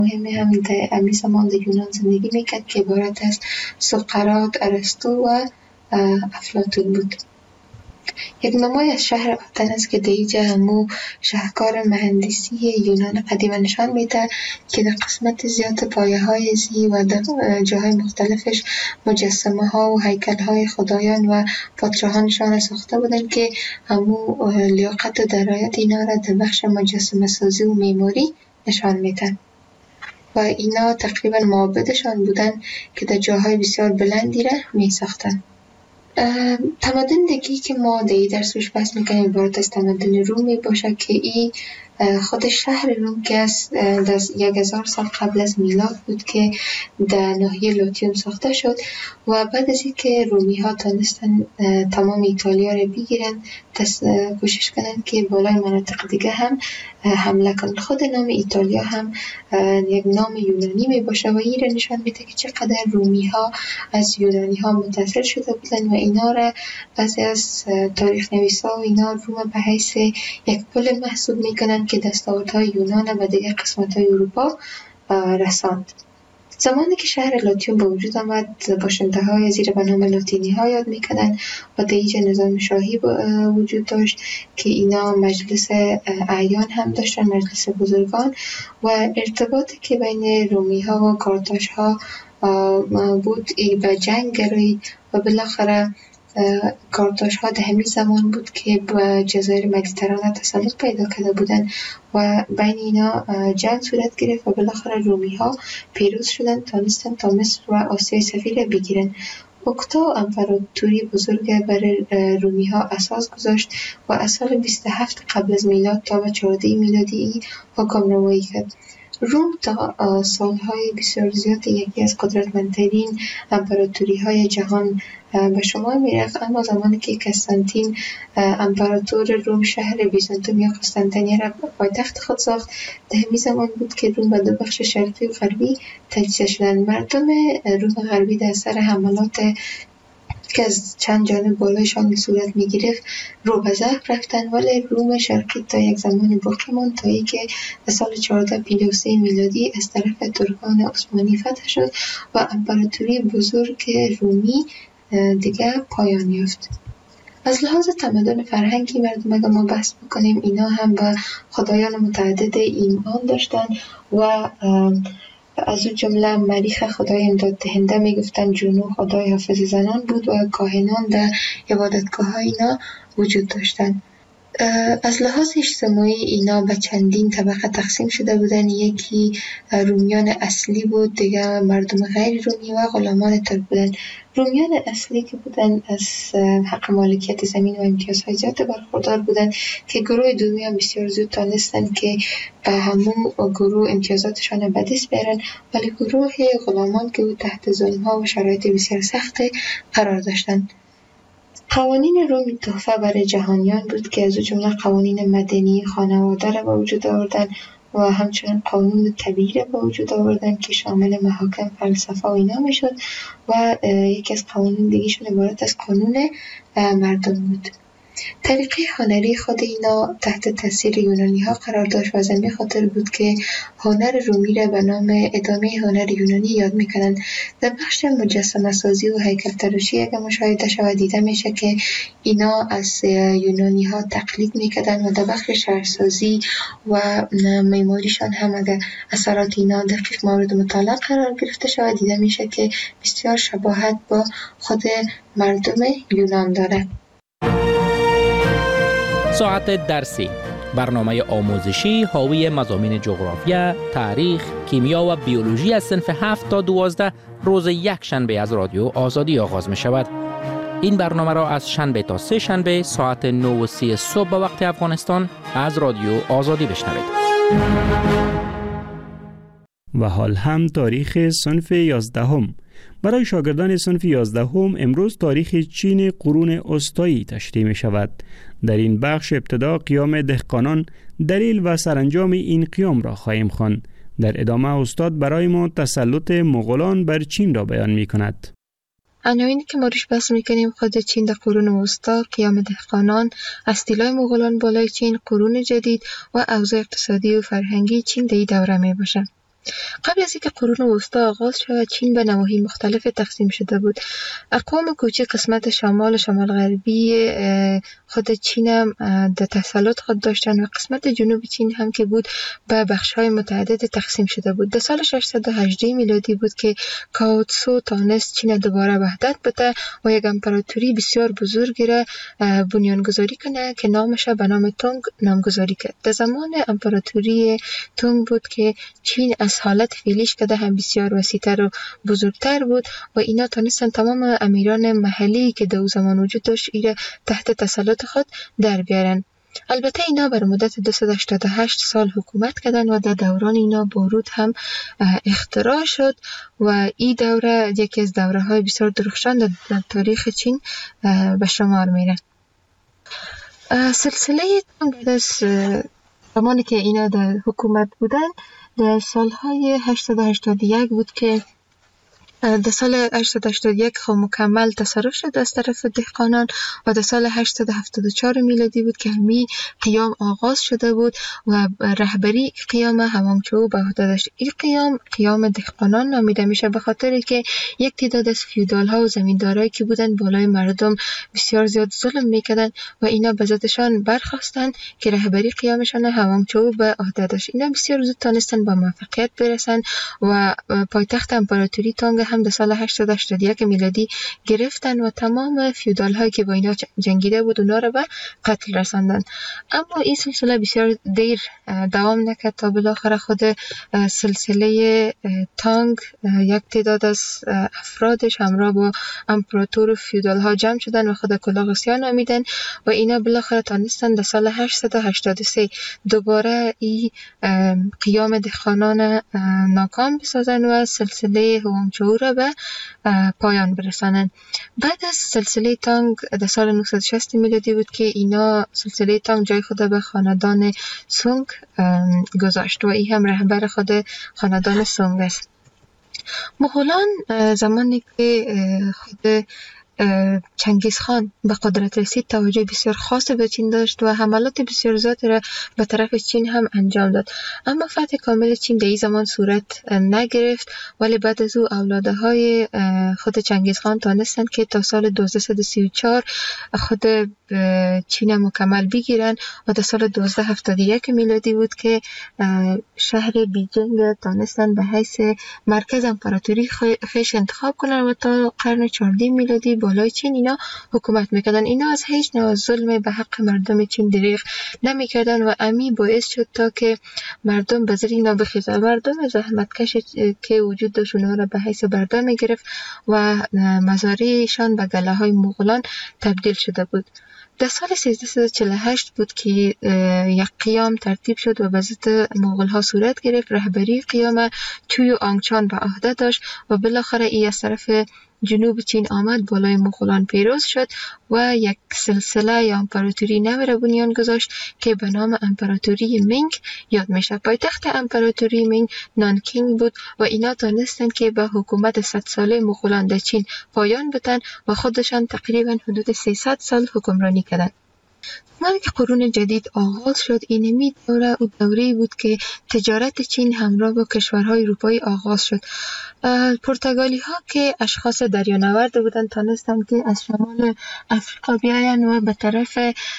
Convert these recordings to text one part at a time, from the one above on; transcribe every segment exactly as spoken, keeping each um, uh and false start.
مهمی هم در امی زمان در یونان زندگی میکرد که عبارت از سقراط، ارسطو و افلاطون بود. یک نمای از شهر آتن است که در اینجا همو شاهکار مهندسی یونان قدیم نشان میده که در قسمت زیاد پایه های زی و در جاهای مختلفش مجسمه ها و هیکل های خدایان و پادشاهانشان ساخته بودند که همو لیاقت و درایت اینا را در بخش مجسمه سازی و معماری نشان میدن و اینا تقریبا معابدشان بودن که در جاهای بسیار بلندی را می ساختن. تمدن دیگی که ما در این درس روش بحث میکنیم عبارت از تمدن رومی باشه که این خود شهر روم که از یک هزار سال قبل از میلاد بود که در ناحیه لاتیوم ساخته شد و بعد از اینکه رومی ها تانستن تمام ایتالیا رو بگیرن کوشش کنن که بالای مناطق دیگه هم حمله کنن. خود نام ایتالیا هم یک نام یونانی می باشه و این را نشان میده که چقدر رومی ها از یونانی ها متاثر شده بودن و اینا را بعضی از تاریخ نویسا و اینا روم به حیث یک پل محسوب میکنن که دستاوردهای یونان و دیگر قسمت‌های اروپا رساند. زمانی که شهر لاتیوم به وجود آمد باشنده‌های زیر به نام لاتینی‌ها یاد می‌کردند و در اینجا نظام شاهی وجود داشت که اینا مجلس اعیان هم داشتن، مجلس بزرگان، و ارتباطی که بین رومی‌ها و کارتاژها بود به جنگ گرایید و بالاخره کارتاژها در همین زمان بود که به جزایر مدیترانه تسلط پیدا کرده بودند و بین اینا جنگ صورت گرفت و بالاخره رومی ها پیروز شدند، تانستن تا مصر و آسیای صغیر بگیرن. اکتا امپراتوری بزرگ برای رومی ها اساس گذاشت و از سال بیست و هفت قبل از میلاد تا به چهارده میلادی حکمرانی کرد. روم تا سالهای بسیار زیاد یکی از قدرتمندترین امپراتوری های جهان به شما میرفت، اما زمانی که قسطنطین امپراتور روم شهر بیزانتوم یا قسطنطنیه را پایتخت خود ساخت، در همین زمان بود که روم به دو بخش شرقی و غربی تجزیه شدند. مردم روم غربی در اثر حملات که از چند جانب بالایشان صورت می گرفت رو به ضعف رفتن، ولی روم شرقی تا یک زمانی باقی ماند تا اینکه در سال چهارصد و پنجاه و سه میلادی از طرف ترکان عثمانی فتح شد و امپراتوری بزرگ رومی دیگه پایان یافت. از لحاظ تمدن فرهنگی مردم اگر ما بحث بکنیم اینا هم به خدایان متعدد ایمان داشتن و از اون جمله مریخ خدای امداد دهنده میگفتن، جنو خدای حافظ زنان بود و کاهنان در عبادتگاه های اینا وجود داشتن. از لحاظ اجتماعی اینا به چندین طبقه تقسیم شده بودن. یکی رومیان اصلی بود، دیگه مردم غیر رومی و غلامان ترک بودن. رومیان اصلی که بودن از حق مالکیت زمین و امتیازهای زیاد برخوردار بودن که گروه دومی هم بسیار زود تانستن که به همون گروه امتیازاتشان به دست بیارن، ولی گروه غلامان که بود تحت ظلم‌ها و شرایط بسیار سخت قرار داشتن. قوانین روم تحفه برای جهانیان بود که از جمله قوانین مدنی خانواده را به وجود آوردن و همچنین قانون طبیعی را به وجود آوردن که شامل محاکم، فلسفه و اینا میشد و یکی از قوانین دیگه‌شون عبارت از قانون مردم بود. طریقه هنری خود اینا تحت تاثیر یونانی ها قرار داشت و از همین خاطر بود که هنر رومی را به نام ادامه هنر یونانی یاد میکنن. در بخش مجسمه سازی و هیکل تراشی اگر مشاهده شود دیده میشه که اینا از یونانی ها تقلید میکردن و در بخش شهرسازی و معماریشان هم اگر اثرات اینا دقیق مورد مطالعه قرار گرفته شود دیده میشه که بسیار شباهت با خود مردم یونان داره. ساعت درسی، برنامه آموزشی حاوی مضامین جغرافیا، تاریخ، کیمیا و بیولوژی از صنف هفت تا دوازده روز یک شنبه از رادیو آزادی آغاز می شود. این برنامه را از شنبه تا سه شنبه ساعت نه و سی صبح به وقت افغانستان از رادیو آزادی بشنوید. و حال هم تاریخ صنف یازدهم. برای شاگردان صنف یازدهم امروز تاریخ چین قرون وسطایی تشریح می شود. در این بخش ابتدا قیام دهقانان، دلیل و سرانجام این قیام را خواهیم خواند. در ادامه استاد برای ما تسلط مغولان بر چین را بیان می کند. عناوینی که ما روش بحث میکنیم خود چین در قرون وسطا، قیام دهقانان، استیلای مغولان بالای چین، قرون جدید و اوضاع اقتصادی و فرهنگی چین در این دوره می باشه. قبل از اینکه قرون وسطا آغاز شود چین به نواحی مختلف تقسیم شده بود. اقوام کوچک قسمت شمال و شمال غربی خود چین هم در تسلط خود داشتن و قسمت جنوب چین هم که بود به بخش‌های متعدد تقسیم شده بود. در سال ششصد و هجده میلادی بود که کاو تسو تانست چین دوباره وحدت بده و یک امپراتوری بسیار بزرگی را بنیانگذاری کنه که نامش به نام تونگ نامگذاری کرد. در زمان امپراتوری تونگ بود که چین از حالت فعلیش که هم بسیار وسیع‌تر و بزرگتر بود و اینا تانستن تمام امیران محلی که در اون زمان وجود داشت ایره تحت تسلط خود در بیارن. البته اینا بر مدت دویست و هشتاد و هشت سال حکومت کردن و در دوران اینا بارود هم اختراع شد و این دوره یکی از دوره های بسیار درخشان در تاریخ چین به شمار میره. سلسله بعد از زمانی که اینا در حکومت بودن در سالهای هشتصد و هشتاد و یک بود که در سال هشتصد و هشتاد و یک خب مکمل تصرف شد از طرف دهقانان و در سال هشتصد و هفتاد و چهار میلادی بود که همی قیام آغاز شده بود و رهبری قیام هوانگچو به عهده داشت. این قیام قیام دهقانان نامیده میشه به خاطر که یک تعداد از فیودال ها و زمیندارایی که بودن بالای مردم بسیار زیاد ظلم میکردن و اینا به ذاتشان برخواستن که رهبری قیامشان هوانگچو به عهده داشت. اینا بسیار زود تانستن با موفقیت برسن و پایتخت امپراتوری تونگ هم در سال هشتصد و هشتاد و یک میلادی گرفتن و تمام فیودال هایی که با اینا جنگیده بود اونا رو به قتل رساندن. اما این سلسله بسیار دیر دوام نکرد تا بالاخره خود سلسله تانگ یک تعداد از افرادش همراه با امپراتور و فیودال ها جمع شدن و خود کلاغسیا نامیدن و اینا بالاخره تانستن در سال هشتصد و هشتاد و سه دوباره این قیام دهقانان ناکام بسازن و سلسله هوانگچو را به پایان برسانن. بعد از سلسله تانگ در سال نهصد و شصت میلادی بود که اینا سلسله تانگ جای خود به خاندان سونگ گذاشت و این هم رهبر خود خاندان سونگ است. مغولان زمانی که خود چنگیز خان به قدرت رسید توجه بسیار خاص به چین داشت و حملات بسیار زیادی را به طرف چین هم انجام داد. اما فتح کامل چین در این زمان صورت نگرفت ولی بعد از او اولاده های خود چنگیز خان تانستند که تا سال دویست و سی و چهار خود چین مکمل بگیرن و در سال دویست و هفتاد و یک میلادی بود که شهر بیجینگ تانستن به حیث مرکز امپراتوری خیش انتخاب کنن و تا قرن چهاردهم میلادی بالای چین اینا حکومت میکردن. اینا از هیچ نوع ظلم به حق مردم چین دریغ نمیکردن و امی باعث شد تا که مردم به زیر اینا بخیزن. مردم زحمتکش که وجود داشت اونا را به حیث برده میگرفت و مزارعشان به گله های مغولان تبدیل شده بود. در سال سیزده و چهل و هشت بود که یک قیام ترتیب شد و به ضد مغول ها صورت گرفت. رهبری قیام چوی و آنگچان به عهده داشت و بالاخره ای از طرف جنوب چین آمد بالای مغولان پیروز شد و یک سلسله یا امپراتوری نو را بنیان گذاشت که به نام امپراتوری مینگ یاد میشه. پایتخت امپراتوری مینگ نانکینگ بود و اینا تانستند که به حکومت صد ساله مغولان در چین پایان بدن و خودشان تقریبا حدود سیصد سال حکمرانی کردند. زمانی که قرون جدید آغاز شد اینمی دوره او دوره‌ای بود که تجارت چین همراه با کشورهای اروپایی آغاز شد. پرتغالی ها که اشخاص دریانورد بودند تانستند که از شمال افریقا بیاین و به طرف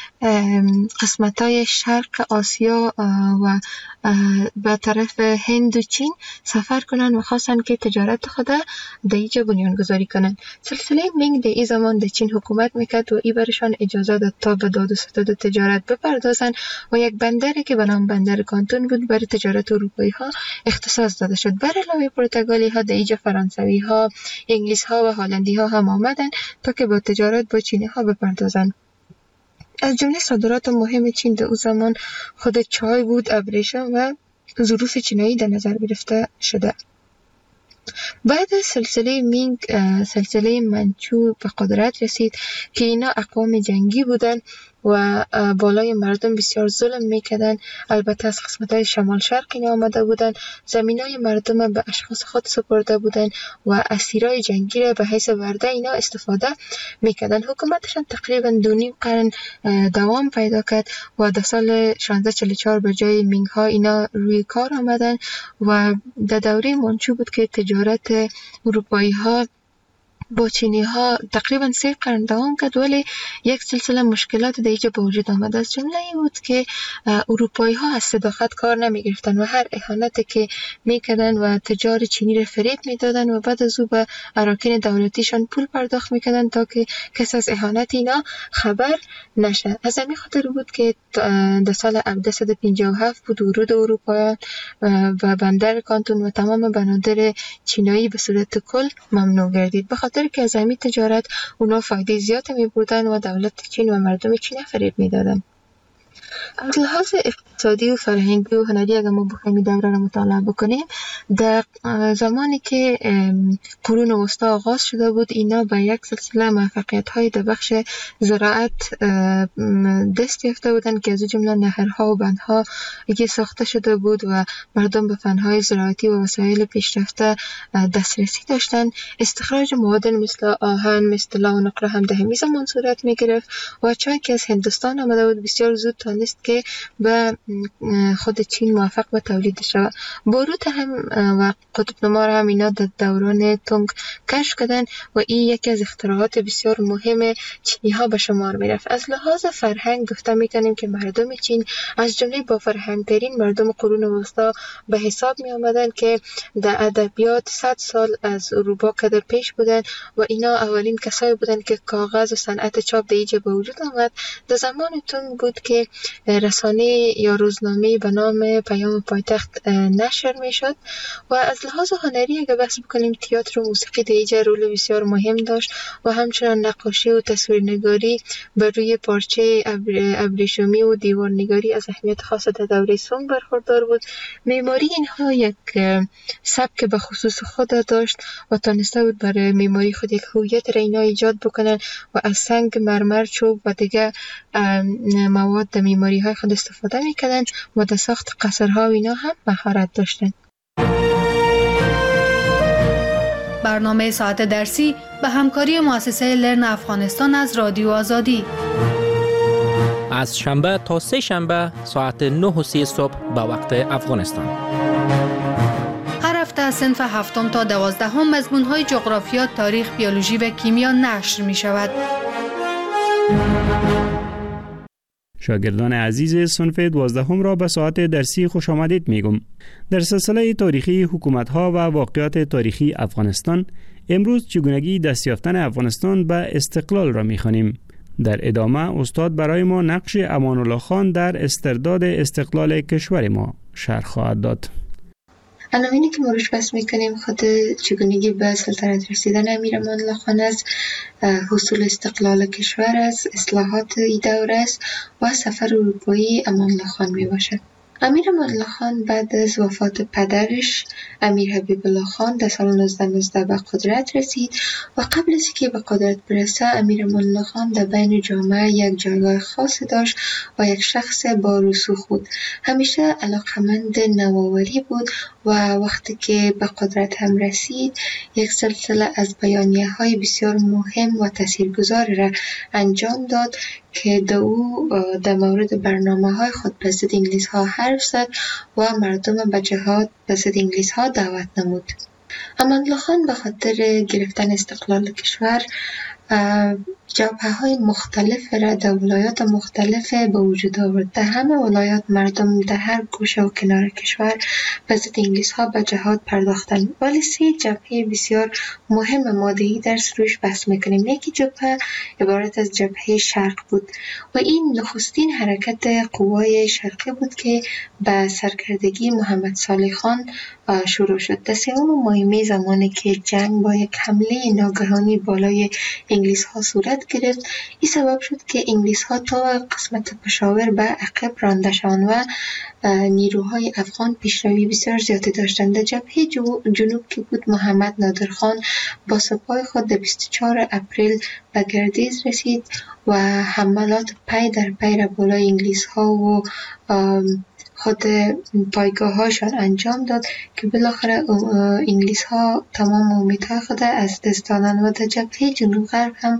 قسمت های شرق آسیا و به طرف هند و چین سفر کنند و خواستند که تجارت خود در اینجا بنیان گذاری کنند. سلسله مینگ در این زمان در چین حکومت میکرد و ای برشان اجازه داد تا به داد و ستد تجارت بپردازند و یک بندری که به نام بندر کانتون بود برای تجارت اروپایی ها اختصاص داده شد. بر علاوه پرتغالی ها در اینجا فرانسوی ها، انگلیس ها و هلندی ها هم آمدند تا که با تجارت با چینی ها بپردازند. از جمله صادرات مهم چین در اون زمان خود چای بود، ابریشم و ظروف چینایی در نظر گرفته شده. بعد از سلسله مینگ سلسله منچو به قدرت رسید که اینا اقوام جنگی بودن و بالای مردم بسیار ظلم میکردن. البته از قسمت‌های شمال شرق اینا آمده بودن، زمینای مردم به اشخاص خود سپرده بودن و اسیرای جنگی را به حیث ورده اینا استفاده میکردن. حکومتشان تقریبا دو نیم قرن دوام پیدا کرد و در سال شانزده چهل و چهار به جای مینگ ها اینا روی کار آمدن و در دوره منچو بود که تجارت اروپایی ها با چینی ها تقریبا سه قرن دوام کرد، ولی یک سلسله مشکلات در اینجا به وجود آمد. از جمله این بود که اروپایی ها از صداقت کار نمی گرفتن و هر اهانتی که میکردن و تجار چینی را فریب میدادن و بعد از او به اراکین دولتیشان پول پرداخت میکردن تا که کس از اهانت اینا خبر نشه. از همین خاطر بود که در سال هزار و دویست و پنجاه و هفت بود ورود اروپاییان و بندر کانتون و تمام بنادر چینایی به صورت کل ممنوع گردید، به خاطر که از همین تجارت اونا فایده زیاد می بردن و دولت چین و مردم چین فریب می دادن. از لحاظ اقتصادی و فرهنگی و هنری اگر ما بخوایم این دوره را مطالعه بکنیم، در زمانی که قرون وسطا آغاز شده بود اینا به یک سلسله موفقیت های در بخش زراعت دست یافته بودن که از جمله نهرها و بندها که ساخته شده بود و مردم به فنهای زراعتی و وسایل پیشرفته دسترسی داشتن. استخراج مواد مثل آهن، مثل طلا و نقره هم در همین زمان صورت می گرفت و چای که از هندوستان آمده بود بسیار زود تانست که به خود چین موفق به تولید شود. باروت هم و قطب نما هم اینا در دوران تونگ کشف کردن و این یکی از اختراعات بسیار مهم چینی ها به شمار می رفت. از لحاظ فرهنگ گفته می کنیم که مردم چین از جمله با فرهنگ ترین مردم قرون وسطا به حساب می آمدن که در ادبیات صد سال از اروپا کده پیش بودن و اینا اولین کسایی بودن که کاغذ و صنعت چاپ در اینجا به وجود آمد. در زمان تونگ بود که رسانه یا روزنامه به نام پیام پایتخت نشر می شد و از لحاظ هنری اگر بحث بکنیم تئاتر و موسیقی در اینجا رول بسیار مهم داشت و همچنان نقاشی و تصویرنگاری بر روی پارچه ابریشمی و دیوارنگاری از اهمیت خاص در دوره سونگ برخوردار بود. معماری اینها یک سبک به خصوص خود داشت و تانسته بود برای معماری خود یک هویت را اینا ایجاد بکنن و از سنگ، مرمر، چوب و دیگه مواد در معماری های خود استفاده میکردن و در ساخت قصرها و اینا هم مهارت داشتن. برنامه ساعت درسی به همکاری مؤسسه لرن افغانستان از رادیو آزادی از شنبه تا سه شنبه ساعت نه و سی صبح به وقت افغانستان. هر هفته از صنف هفتم تا دوازدهم مضمون‌های جغرافیا، تاریخ، بیولوژی و کیمیا نشر می شود. شاگردان عزیز صنف دوازدهم را به ساعت درسی خوش آمدید میگم. در سلسله تاریخی حکومت‌ها و واقعات تاریخی افغانستان امروز چگونگی دست یافتن افغانستان به استقلال را می‌خوانیم. در ادامه استاد برای ما نقش امان الله خان در استرداد استقلال کشور ما شرح خواهد داد. عناوینی که ما روش بحث میکنیم خود چگونگی به سلطنت رسیدن امیر امان الله خان است، حصول استقلال کشور است، اصلاحات این دوره است و سفر اروپایی امان الله خان می باشد. امیر امان الله خان بعد از وفات پدرش امیر حبیب الله خان در سال نوزده نوزده به قدرت رسید و قبل از که به قدرت برسه امیر امان الله خان در بین جامعه یک جایگاه خاص داشت و یک شخص با رسوخ بود. همیشه علاقمند نوآوری بود و وقتی که به قدرت هم رسید یک سلسله از بیانیه های بسیار مهم و تاثیرگذار را انجام داد که در او در مورد برنامه های خود به ضد انگلیس ها حرف زد و مردم به جهاد به ضد انگلیس ها دعوت نمود. امان الله خان به خاطر گرفتن استقلال کشور جبهه های مختلف را در ولایات مختلف به وجود آورد. در همه ولایات مردم در هر گوشه و کنار کشور به ضد انگلیس ها به جهاد پرداختند، ولی سه جبهه بسیار مهم مادهی در روش بحث میکنیم. یکی جبهه عبارت از جبهه شرق بود و این نخستین حرکت قوای شرقی بود که به سرکردگی محمد صالح خان شروع شد. در سوم ماه می زمانی که جنگ با یک حمله ناگهانی بالای انگلیس ها صورت گرفت. این سبب شد که انگلیس ها تا قسمت پشاور به عقب رانده شوند و نیروهای افغان پیشروی بسیار زیادی داشتند. در جبهه جنوب که بود، محمد نادر خان با سپاه خود در بیست و چهارم اپریل به گردیز رسید و حملات پی در پی را بالای انگلیس ها و خود پایگاه هاشان انجام داد که بالاخره انگلیس ها تمام امیدها خود از دست دادند و در جبهه جنوب غرب هم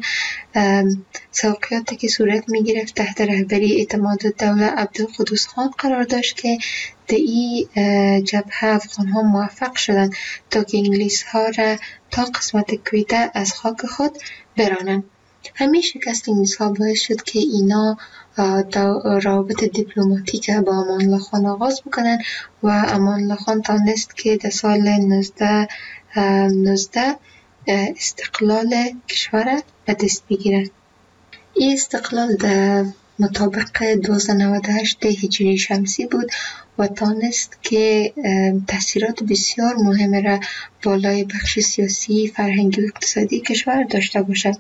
سوقیاتی که صورت می گرفت تحت رهبری اعتماد الدوله عبدالقدوس خان قرار داشت که در این جبهه افغان ها موفق شدند تا که انگلیس ها را تا قسمت کویته از خاک خود برانند. همین شکست انگلیس ها باعث شد که اینا روابط دیپلماتیک با امان الله خان آغاز بکنن و امان الله خان تانست که در سال نوزده نوزده استقلال کشور به دست بگیرد. این استقلال در مطابق دویست و نود و هشت هجری شمسی بود و تانست که تأثیرات بسیار مهم را بالای بخش سیاسی، فرهنگی و اقتصادی کشور داشته باشد.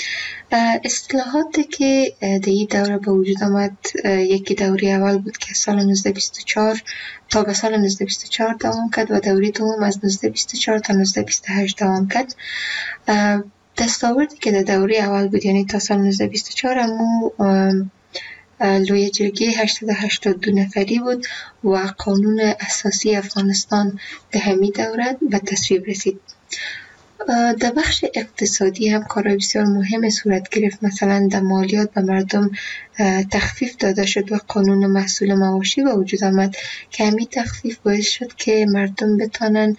اصلاحاتی که در این دوره به وجود آمد، یکی دوره اول بود که سال نوزده بیست و چهار تا به سال نوزده بیست و چهار دوام کرد و دوره دوم از نوزده بیست و چهار تا نوزده بیست و هشت دوام کرد. دستاوردی که در دوره اول بود، یعنی تا سال نوزده بیست و چهار، امو لوی جرگه هشتصد و هشتاد و دو نفری بود و قانون اساسی افغانستان در همین دوره به تصویب رسید. در بخش اقتصادی هم کارهای بسیار مهم صورت گرفت. مثلا در مالیات به مردم تخفیف داده شد و قانون محصول مواشی به وجود آمد که همین تخفیف باعث شد که مردم بتانن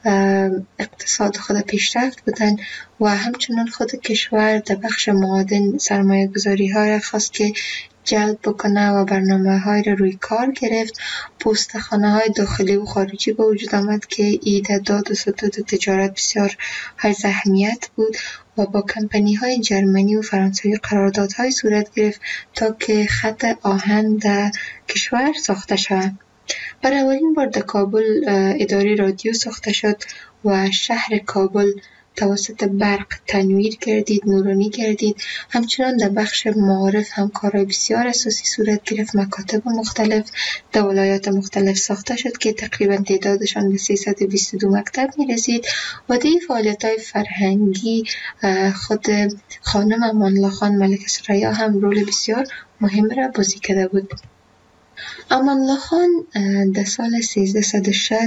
اقتصاد خود پیشرفت بدن و همچنان خود کشور در بخش معادن سرمایه گذاری ها را خواست که جلب بکنه و برنامه های را روی کار گرفت. پستخانه های داخلی و خارجی به وجود آمد که ایده داد و ستاد و تجارت بسیار های اهمیت بود و با کمپانی های جرمنی و فرانسوی قراردادهای صورت گرفت تا که خط آهن در کشور ساخته شود. برای اولین بار در کابل اداره رادیو ساخته شد و شهر کابل توسط برق تنویر گردید، نورانی گردید. همچنان در بخش معارف هم کارهای بسیار اساسی صورت گرفت. مکاتب مختلف در ولایات مختلف ساخته شد که تقریبا تعدادشان به سیصد و بیست و دو مکتب می رسید و در فعالیت‌های فرهنگی خود خانم امان الله خان ملک ثریا هم رول بسیار مهم را بازی کرده بود. امان الله خان در سال سیزده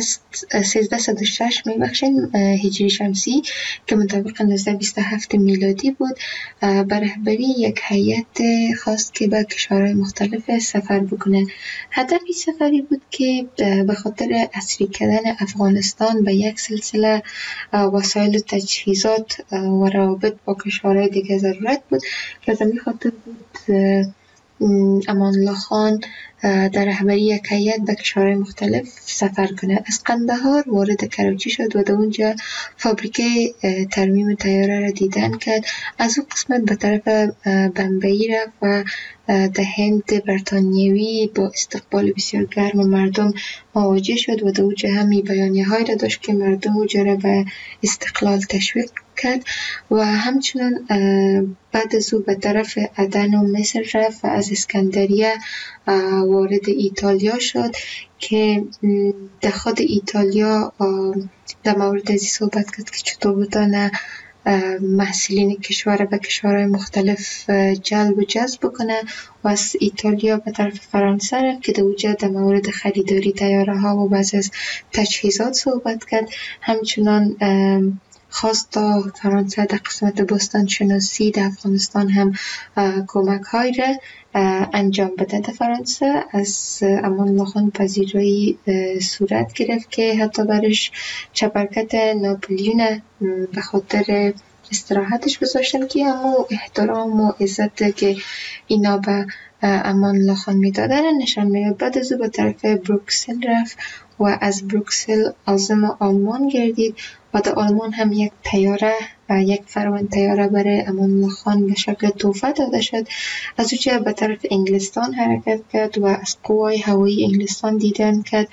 صد و شش میبخشین هجری شمسی که مطابق نوزده بیست و هفت میلادی بود، بر رهبری یک هیئت خواست که به کشورهای مختلف سفر بکنه. هدف این سفری بود که به خاطر عصری کردن افغانستان به یک سلسله وسایل و تجهیزات و روابط با کشورهای دیگه ضرورت بود. لازم این خاطر بود امان الله خان در رهبری یک هیئت به کشورهای مختلف سفر کنه. از قندهار وارد کراچی شد و در اونجا فابریکه ترمیم طیاره را دیدن کرد. از اون قسمت به طرف بمبئی رفت و در هند بریتانیوی با استقبال بسیار گرم مردم مواجه شد و در اونجا همی بیانیه های را داشت که مردم اونجا را به استقلال تشویق کرد و همچنان بعد از او به طرف عدن و مصر رفت و از اسکندریه وارد ایتالیا شد که در خود ایتالیا در مورد ازی صحبت کرد که چطور بتانه محصولین کشور به کشورهای مختلف جلب و جذب بکنه و از ایتالیا به طرف فرانسه رفت که در اونجا در مورد خریداری طیاره ها و بعضی از تجهیزات صحبت کرد. همچنان خواست تا فرانسه در قسمت باستان شناسی در افغانستان هم کمک های را انجام بده. در فرانسه از امان الله خان پذیرایی صورت گرفت که حتی برش چپرکت ناپلیون به خاطر استراحتش گذاشتن که اما احترام و عزت که اینا به امان الله خان میدادن نشان میداد. بعد از او به طرف بروکسل رفت و از بروکسل عازم آلمان گردید و در آلمان هم یک طیاره و یک فرمان طیاره برای امان الله خان به شکل تحفه داده شد. از اونجا به طرف انگلستان حرکت کرد و از قوای هوایی انگلستان دیدن کرد.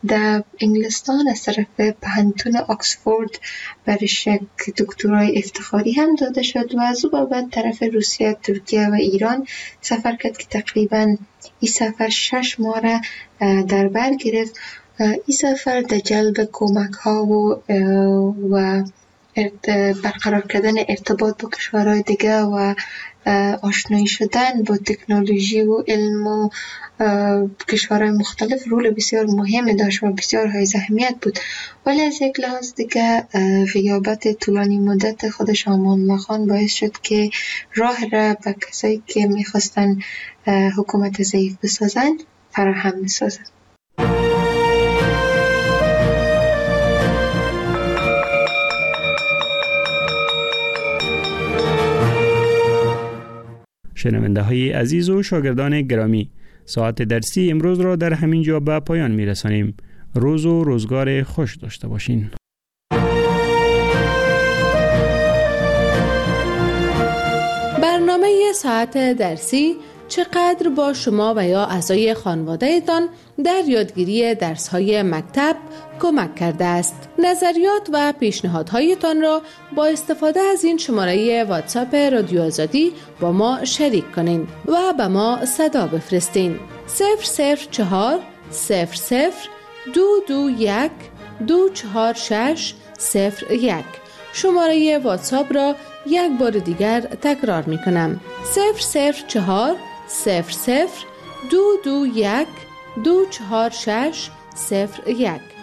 در انگلستان از طرف پهنتون آکسفورد برش یک دکترای افتخاری هم داده شد و از او بابت طرف روسیه، ترکیه و ایران سفر کرد که تقریبا این سفر شش ماه را در بر گرفت. این سفر در جلب کمک ها و و برقرار کردن ارتباط با کشورهای دیگه و آشنایی شدن با تکنولوژی و علم و کشورهای مختلف رول بسیار مهمی داشت و بسیار های اهمیت بود. ولی از یک لحاظ دیگه غیابت طولانی مدت خودش امان الله خان باعث شد که راه را به کسایی که میخواستن حکومت ضعیف بسازن فراهم بسازن. شنونده های عزیز و شاگردان گرامی، ساعت درسی امروز را در همین جا به پایان می رسانیم. روز و روزگار خوش داشته باشین. برنامه ساعت درسی چقدر با شما و یا اعضای خانواده‌تان در یادگیری درس‌های مکتب کمک کرده است. نظریات و پیشنهادهایتان را با استفاده از این شماره واتساپ رادیو آزادی با ما شریک کنین و به ما صدا بفرستین. صفر صفر چهار صفر صفر دو دو یک دو چهار شش صفر یک. شماره واتساپ را یک بار دیگر تکرار می کنم. صفر صفر چهار صفر صفر دو دو یک دو چهار شش صفر یک.